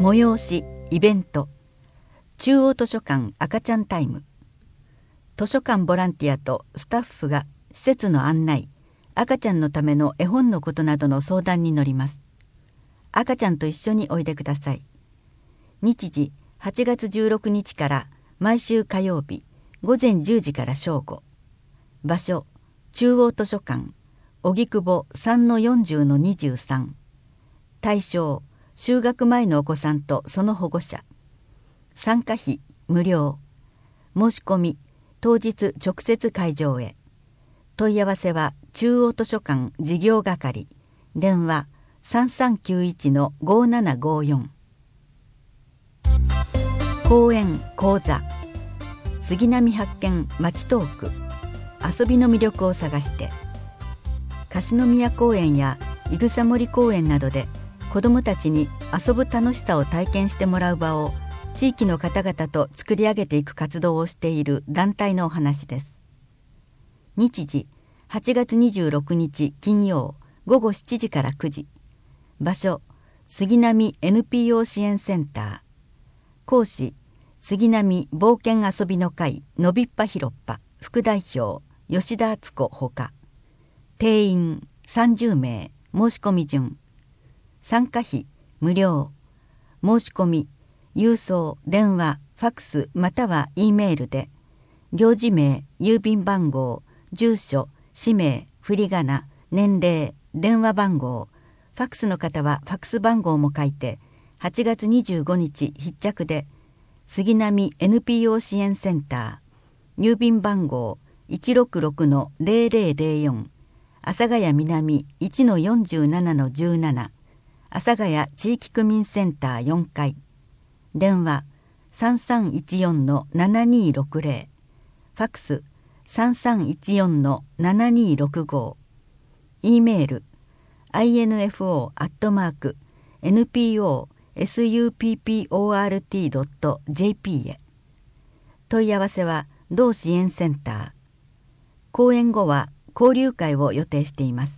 催しイベント中央図書館赤ちゃんタイム。図書館ボランティアとスタッフが施設の案内、赤ちゃんのための絵本のことなどの相談に乗ります。赤ちゃんと一緒においでください。日時8月16日から毎週火曜日午前10時から正午。場所中央図書館荻窪 3-40-23。対象就学前のお子さんとその保護者。参加費無料。申し込み当日直接会場へ。問い合わせは中央図書館事業係。電話3391-5754。講演講座杉並発見まちトーク。遊びの魅力を探して。樫宮公園やいぐさ森公園などで子どもたちに遊ぶ楽しさを体験してもらう場を地域の方々と作り上げていく活動をしている団体のお話です。日時8月26日金曜午後7時から9時。場所杉並 NPO 支援センター。講師杉並冒険遊びの会のびっぱひろっぱ副代表吉田敦子ほか。定員30名。申し込み順。参加費無料。申し込み郵送電話ファックスまたは E メールで行事名郵便番号住所氏名振り仮名年齢電話番号ファックスの方はファックス番号も書いて8月25日必着で杉並 NPO 支援センター郵便番号 166-0004 阿佐ヶ谷南 1-47-17 阿佐ヶ谷地域区民センター4階。電話3314-7260。ファックス3314-7265。E メール info@nposupport.jp へ。問い合わせは同支援センター。講演後は交流会を予定しています。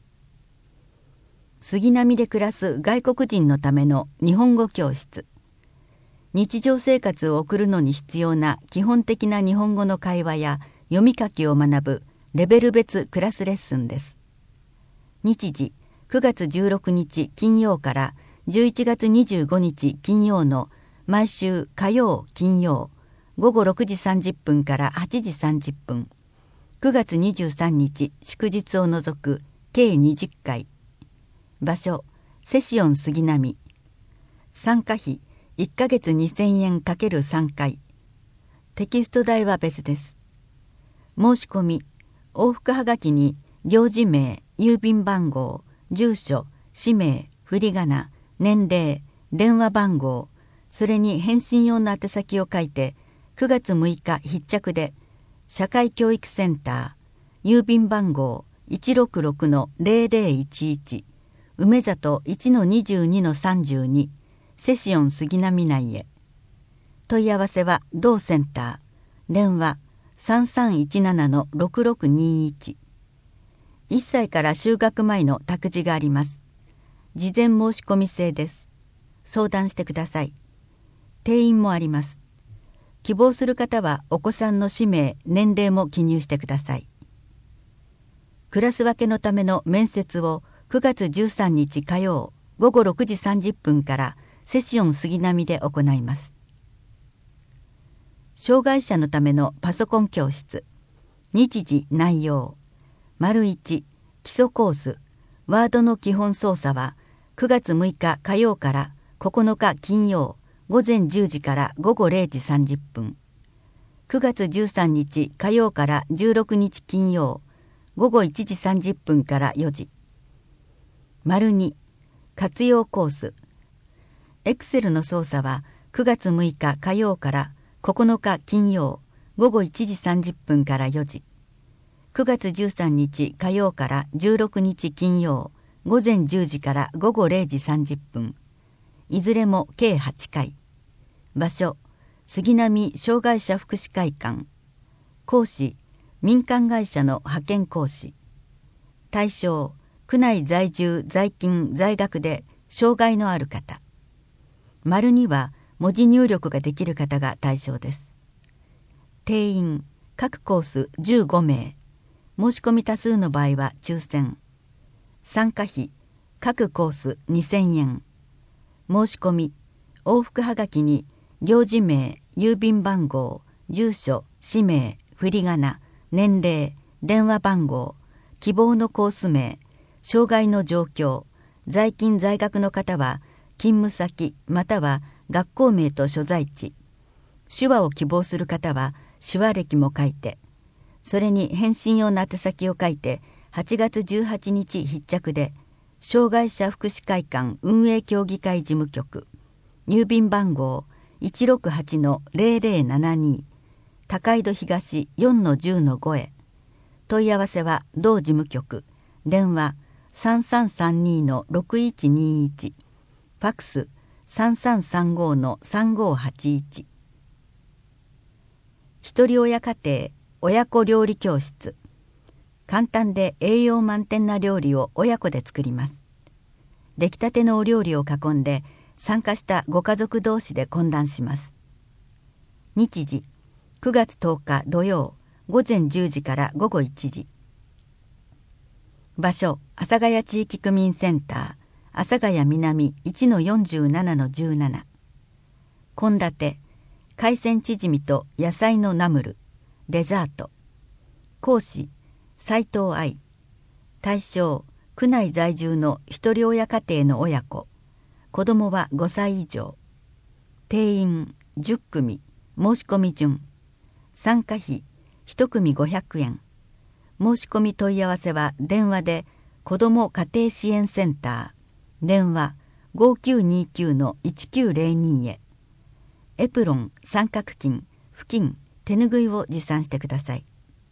杉並で暮らす外国人のための日本語教室。日常生活を送るのに必要な基本的な日本語の会話や読み書きを学ぶレベル別クラスレッスンです。日時9月16日金曜から11月25日金曜の毎週火曜金曜午後6時30分から8時30分。9月23日祝日を除く計20回。場所セシオン杉並。参加費1ヶ月2000円 ×3 回。テキスト代は別です。申し込み往復はがきに行事名郵便番号住所氏名振り仮名年齢電話番号それに返信用の宛先を書いて9月6日必着で社会教育センター郵便番号 166-0011 梅里 1-22-32 セシオン杉並内へ。問い合わせは同センター。電話3317-6621。1歳から就学前の託児があります。事前申し込み制です。相談してください。定員もあります。希望する方はお子さんの氏名年齢も記入してください。クラス分けのための面接を9月13日火曜午後6時30分からセシオン杉並で行います。障害者のためのパソコン教室。日時内容 1. 基礎コースワードの基本操作は9月6日火曜から9日金曜午前10時から午後0時30分。9月13日火曜から16日金曜午後1時30分から4時。2. 活用コース。エクセルの操作は9月6日火曜から9日金曜午後1時30分から4時。9月13日火曜から16日金曜午前10時から午後0時30分。いずれも計8回。場所杉並障害者福祉会館。講師民間会社の派遣講師。対象区内在住在勤在学で障害のある方。 丸2は文字入力ができる方が対象です。定員各コース15名、申し込み多数の場合は抽選。参加費各コース2000円。申し込み往復はがきに領事名、郵便番号、住所、氏名、振り仮名、年齢、電話番号、希望のコース名、障害の状況、在勤在学の方は勤務先または学校名と所在地、手話を希望する方は手話歴も書いて、それに返信用の宛先を書いて8月18日必着で、障害者福祉会館運営協議会事務局、郵便番号 168-0072 高井戸東 4-10-5 へ。問い合わせは同事務局、電話 3332-6121、ファックス 3335-3581。ひとり親家庭親子料理教室。簡単で栄養満点な料理を親子で作ります。出来たてのお料理を囲んで参加したご家族同士で懇談します。日時9月10日土曜午前10時から午後1時。場所阿佐ヶ谷地域区民センター阿佐ヶ谷南 1-47-17。献立海鮮チヂミと野菜のナムル、デザート。講師斉藤愛。対象区内在住の一人親家庭の親子、子どもは5歳以上。定員10組、申し込み順。参加費1組500円。申し込み問い合わせは電話で子ども家庭支援センター、電話 5929-1902 へ。エプロン、三角巾、布巾、手ぬぐいを持参してください。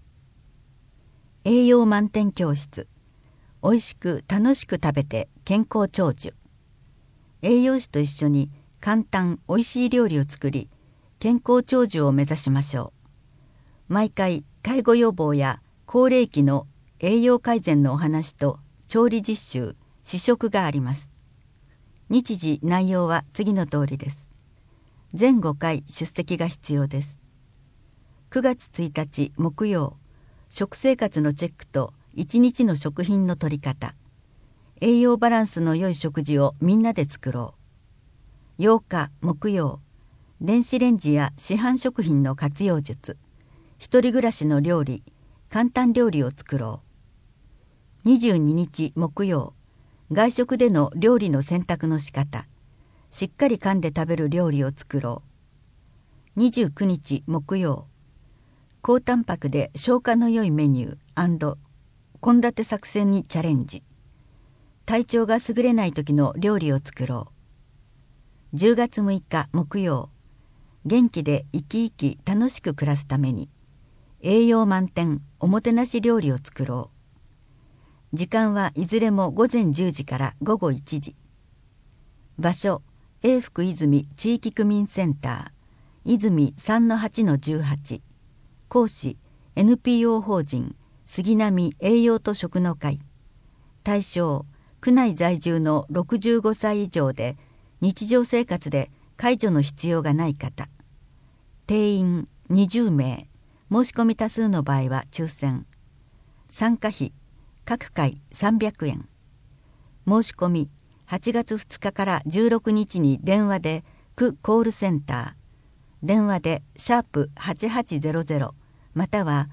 栄養満点教室。おいしく楽しく食べて健康長寿。栄養士と一緒に簡単おいしい料理を作り、健康長寿を目指しましょう。毎回介護予防や高齢期の栄養改善のお話と調理実習、試食があります。日時内容は次の通りです。全5回出席が必要です。9月1日木曜、食生活のチェックと1日の食品の取り方、栄養バランスの良い食事をみんなで作ろう。8日木曜、電子レンジや市販食品の活用術、一人暮らしの料理、簡単料理を作ろう。22日木曜、外食での料理の選択の仕方、しっかり噛んで食べる料理を作ろう。29日木曜、高タンパクで消化の良いメニュー&献立作戦にチャレンジ。体調が優れない時の料理を作ろう。10月6日木曜、元気で生き生き楽しく暮らすために栄養満点おもてなし料理を作ろう。時間はいずれも午前10時から午後1時。場所永福泉地域区民センター泉 3-8-18。講師 NPO 法人杉並栄養と食の会。対象区内在住の65歳以上で日常生活で介助の必要がない方。定員20名、申し込み多数の場合は抽選。参加費各回300円。申し込み8月2日から16日に電話で区コールセンター、電話で#8800または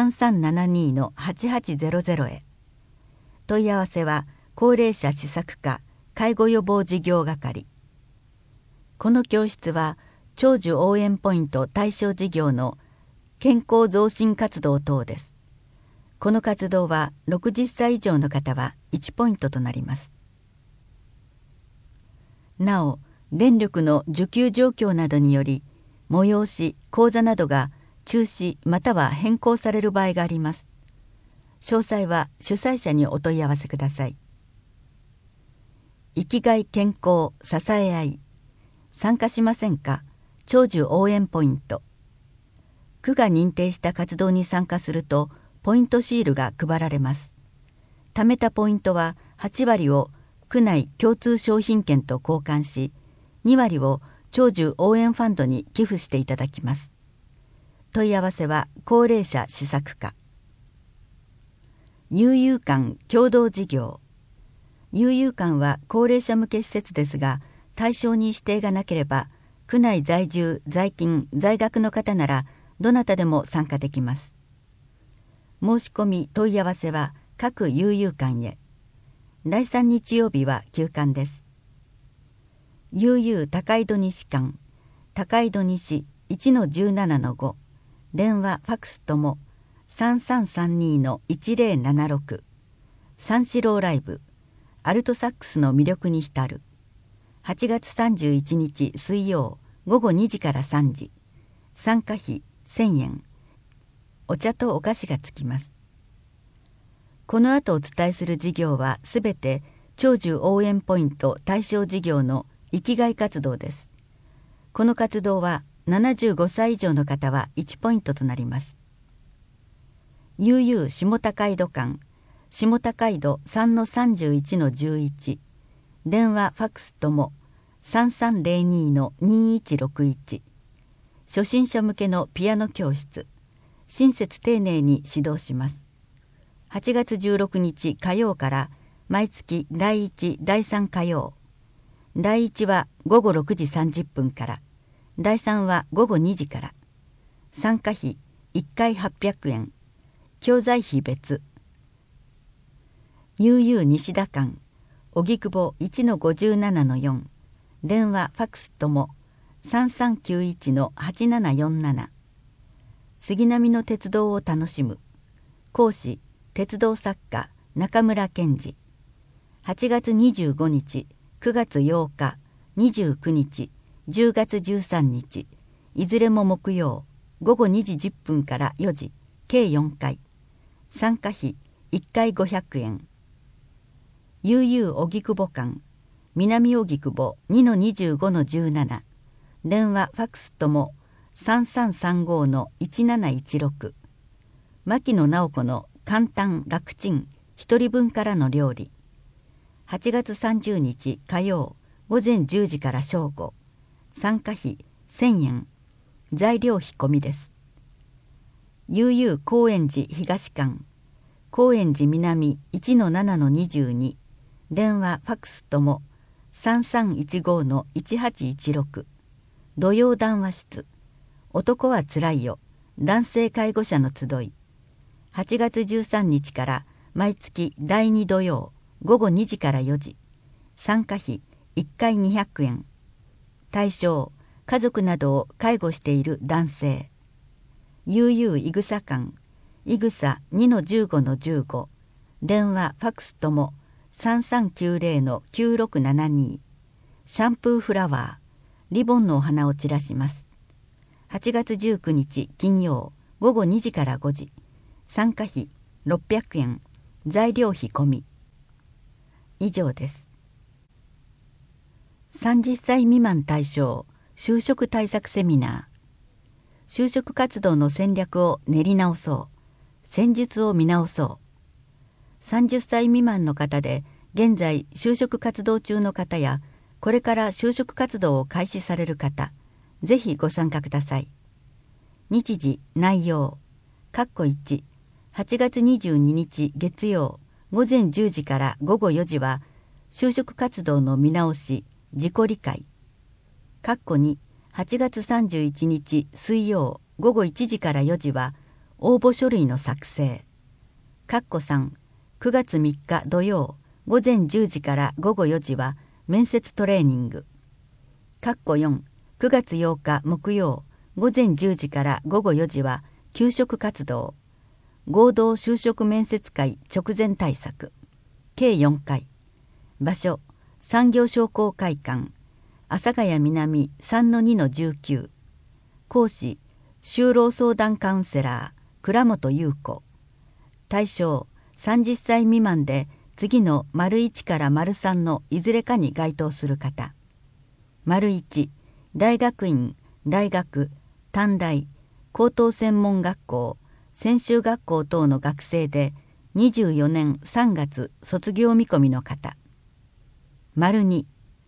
3372-8800 へ。問い合わせは高齢者施策課介護予防事業係。この教室は長寿応援ポイント対象事業の健康増進活動等です。この活動は60歳以上の方は1ポイントとなります。なお、電力の需給状況などにより催し、講座などが中止または変更される場合があります。詳細は主催者にお問い合わせください。生きがい健康支え合い。参加しませんか？長寿応援ポイント。区が認定した活動に参加するとポイントシールが配られます。貯めたポイントは8割を区内共通商品券と交換し、 2割を長寿応援ファンドに寄付していただきます。問い合わせは高齢者施策課。悠々館共同事業。悠々館は高齢者向け施設ですが、対象に指定がなければ、区内在住、在勤、在学の方ならどなたでも参加できます。申し込み問い合わせは各悠々館へ。第3日曜日は休館です。悠々高井戸西館、高井戸西 1-17-5、電話ファクスとも 3332-1076、三四郎ライブ、アルトサックスの魅力に浸る。8月31日水曜午後2時から3時。参加費1000円。お茶とお菓子がつきます。この後お伝えする事業はすべて長寿応援ポイント対象事業の生きがい活動です。この活動は75歳以上の方は1ポイントとなります。悠々下高井戸館、下高井戸 3-31-11、電話ファクスとも 3302-2161、初心者向けのピアノ教室、親切丁寧に指導します。8月16日火曜から毎月第1、第3火曜。第1は午後6時30分から、第3は午後2時から。参加費1回800円。教材費別。悠々西田館、荻窪 1-57-4、電話ファクスとも 3391-8747。杉並の鉄道を楽しむ。講師鉄道作家中村健二。8月25日、9月8日、29日、10月13日、いずれも木曜、午後2時10分から4時、計4回。参加費1回500円。悠々荻窪館、南荻窪 2-25-17、電話ファクスとも 3335-1716。牧野直子の簡単楽ちん一人分からの料理。8月30日火曜午前10時から正午。参加費1000円。材料費込みです。悠々高円寺東館、高円寺南 1-7-22、電話ファクスとも 3315-1816。土曜談話室、男はつらいよ、男性介護者の集い。8月13日から毎月第2土曜午後2時から4時。参加費1回200円。対象、家族などを介護している男性。悠々いぐさ館、いぐさ 2-15-15、電話ファクスとも 3390-9672。シャンプーフラワー、リボンのお花を散らします。8月19日金曜午後2時から5時。参加費600円。材料費込み。以上です。30歳未満対象就職対策セミナー。就職活動の戦略を練り直そう。戦術を見直そう。30歳未満の方で現在就職活動中の方やこれから就職活動を開始される方、ぜひご参加ください。日時、内容。1、8月22日月曜午前10時から午後4時は就職活動の見直し、自己理解。2、8月31日水曜午後1時から4時は応募書類の作成。3、9月3日土曜午前10時から午後4時は面接トレーニング。4、9月8日木曜午前10時から午後4時は求職活動。合同就職面接会直前対策。計4回。場所、産業商工会館、阿佐ヶ谷南 3-2-19。講師、就労相談カウンセラー、倉本優子。対象、30歳未満で次の ① から ③ のいずれかに該当する方。1、大学院、大学、短大、高等専門学校、専修学校等の学生で24年3月卒業見込みの方。2、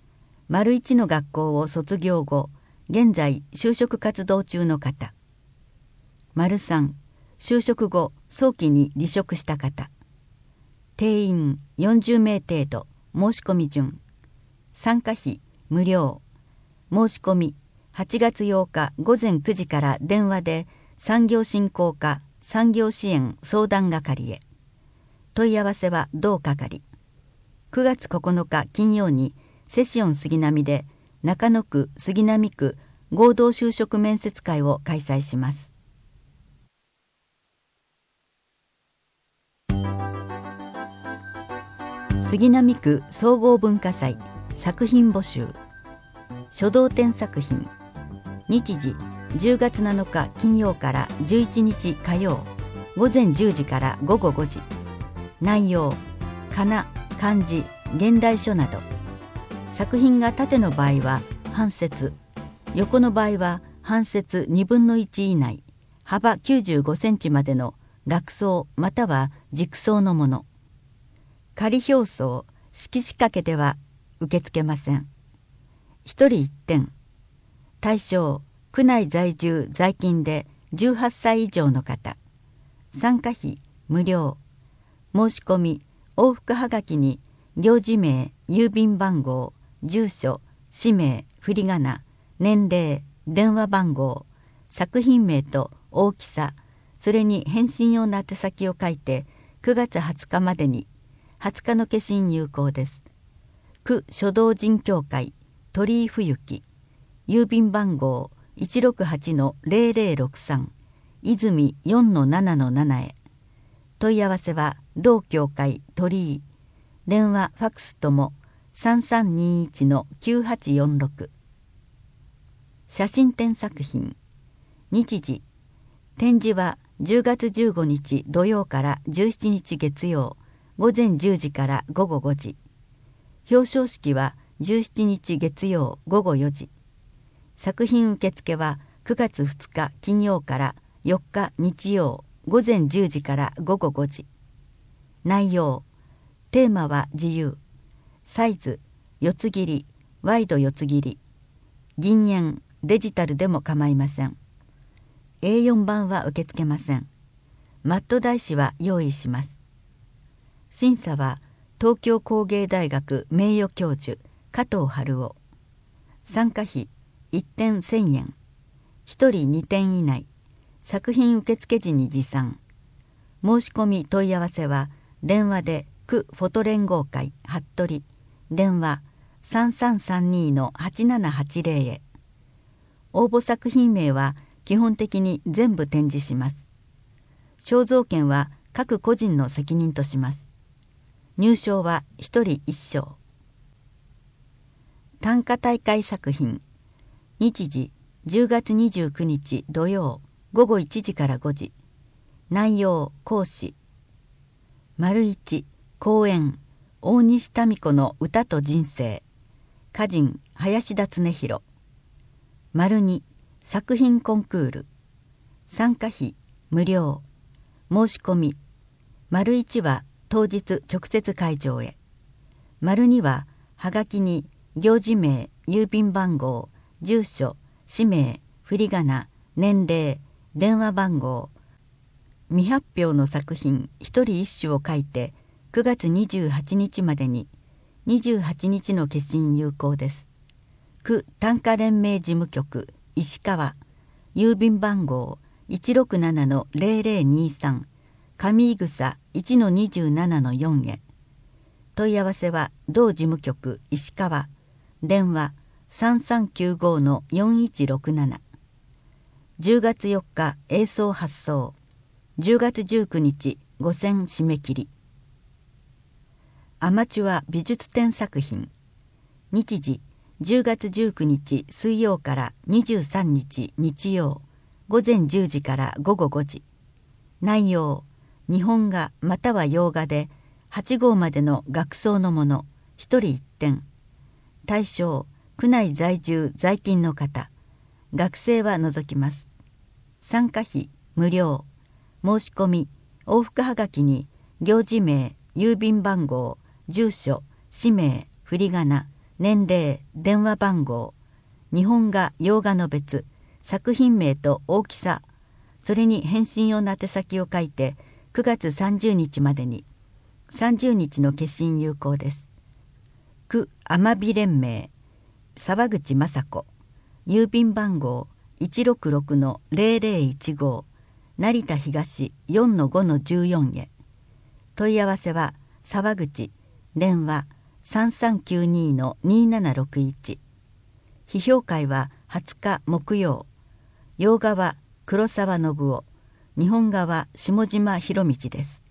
丸一の学校を卒業後、現在就職活動中の方。丸三、就職後早期に離職した方。定員40名程度。申し込み順。参加費無料。申し込み8月8日午前9時から電話で産業振興課産業支援相談係へ。問い合わせは同係。9月9日金曜にセシオン杉並で中野区杉並区合同就職面接会を開催します。杉並区総合文化祭作品募集。書道展作品。日時10月7日金曜から11日火曜午前10時から午後5時。内容かな、漢字、現代書など。作品が縦の場合は半節、横の場合は半節1分の1以内、幅95センチまでの額装または軸装のもの。仮表装、色紙掛けでは受け付けません。一人一点。対象、区内在住在勤で18歳以上の方。参加費無料。申し込み往復はがきに行事名、郵便番号、住所、氏名、振り仮名、年齢、電話番号、作品名と大きさ、それに返信用の宛先を書いて9月20日までに。20日の消印有効です。区書道人協会鳥居冬木、郵便番号 168-0063 泉 4-7-7 へ。問い合わせは同協会鳥居。電話ファックスとも 3321-9846。写真展作品。日時展示は10月15日土曜から17日月曜午前10時から午後5時。表彰式は17日月曜午後4時。作品受付は9月2日金曜から4日日曜午前10時から午後5時。内容テーマは自由。サイズ四つ切り、ワイド四つ切り。銀塩、デジタルでも構いません。A4 版は受け付けません。マット台紙は用意します。審査は東京工芸大学名誉教授加藤春夫。参加費1点1000円。1人2点以内。作品受付時に持参。申し込み問い合わせは電話で区フォト連合会服部。電話 3332-8780 へ。応募作品名は基本的に全部展示します。肖像権は各個人の責任とします。入賞は1人1賞。短歌大会作品。日時10月29日土曜午後1時から5時。内容講師。丸1、講演大西民子の歌と人生。歌人林田恒弘。丸2、作品コンクール。参加費無料。申し込み。丸1は当日直接会場へ。丸2ははがきに行事名、郵便番号、住所、氏名、振り仮名、年齢、電話番号、未発表の作品一人一首を書いて9月28日までに。28日の消印有効です。区短歌連盟事務局石川、郵便番号 167-0023 上井草 1-27-4 へ。問い合わせは同事務局石川。電話 3395-4167。10月4日映送発送。10月19日午前締め切り。アマチュア美術展作品。日時10月19日水曜から23日日曜午前10時から午後5時。内容日本画または洋画で8号までの額装のもの1人1点。対象区内在住在勤の方。学生は除きます。参加費無料。申し込み往復はがきに行事名、郵便番号、住所、氏名、振り仮名、 年齢、電話番号、日本画、洋画の別、作品名と大きさ、それに返信用の宛先を書いて9月30日までに。30日の消印有効です。区天美連盟沢口雅子、郵便番号 166-0015 成田東 4-5-14 へ。問い合わせは沢口、電話 3392-2761。批評会は20日木曜。洋画は黒沢信夫、日本画は下島博道です。